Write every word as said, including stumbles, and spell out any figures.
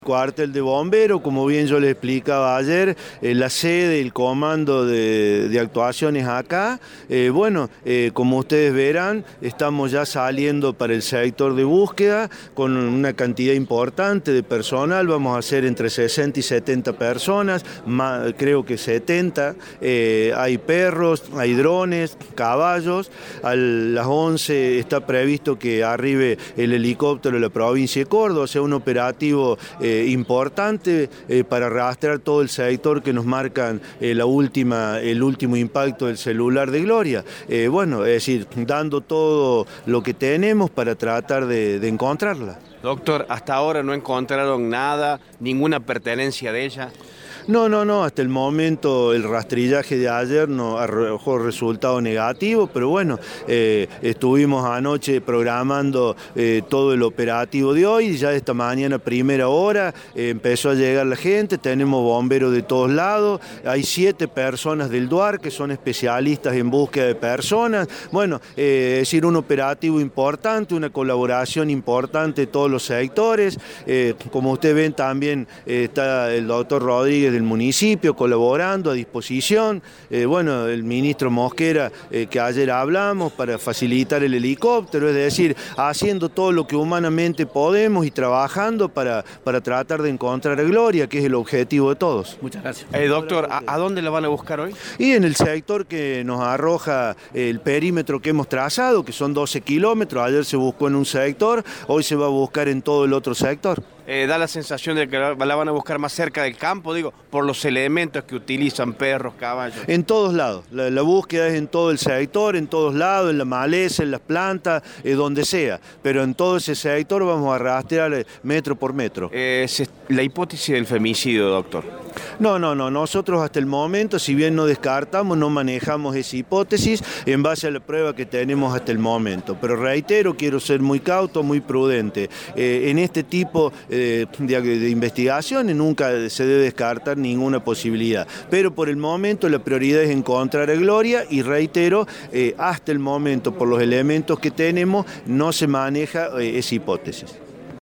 Cuartel de bomberos, como bien yo les explicaba ayer, eh, la sede, el comando de, de actuaciones acá. Eh, bueno, eh, como ustedes verán, estamos ya saliendo para el sector de búsqueda con una cantidad importante de personal. Vamos a hacer entre sesenta y setenta personas, más, creo que setenta. Eh, hay perros, hay drones, caballos. A las once está previsto que arribe el helicóptero de la provincia de Córdoba, o sea, un operativo eh, Eh, importante eh, para rastrear todo el sector que nos marcan eh, la última, el último impacto del celular de Gloria. Eh, bueno, es decir, dando todo lo que tenemos para tratar de, de encontrarla. Doctor, hasta ahora no encontraron nada, ninguna pertenencia de ella. No, no, no, hasta el momento el rastrillaje de ayer no arrojó resultado negativo, pero bueno, eh, estuvimos anoche programando eh, todo el operativo de hoy, y ya esta mañana primera hora eh, empezó a llegar la gente, tenemos bomberos de todos lados, hay siete personas del DUAR que son especialistas en búsqueda de personas, bueno, eh, es decir, un operativo importante, una colaboración importante de todos los sectores, eh, como ustedes ven también eh, está el doctor Rodríguez del municipio colaborando a disposición, eh, bueno, el ministro Mosquera eh, que ayer hablamos para facilitar el helicóptero, es decir, haciendo todo lo que humanamente podemos y trabajando para, para tratar de encontrar a Gloria, que es el objetivo de todos. Muchas gracias. Eh, doctor, ¿a, ¿a dónde la van a buscar hoy? Y en el sector que nos arroja el perímetro que hemos trazado, que son doce kilómetros, ayer se buscó en un sector, hoy se va a buscar en todo el otro sector. Eh, da la sensación de que la van a buscar más cerca del campo, digo, por los elementos que utilizan, perros, caballos. En todos lados, la, la búsqueda es en todo el sector, en todos lados, en la maleza, en las plantas, eh, donde sea, pero en todo ese sector vamos a rastrear eh, metro por metro. Eh, se, la hipótesis del femicidio, doctor. No, no, no, nosotros hasta el momento, si bien no descartamos, no manejamos esa hipótesis en base a la prueba que tenemos hasta el momento, pero reitero, quiero ser muy cauto, muy prudente. Eh, en este tipo eh, de, de investigaciones nunca se debe descartar ninguna posibilidad, pero por el momento la prioridad es encontrar a Gloria y reitero, eh, hasta el momento por los elementos que tenemos no se maneja eh, esa hipótesis.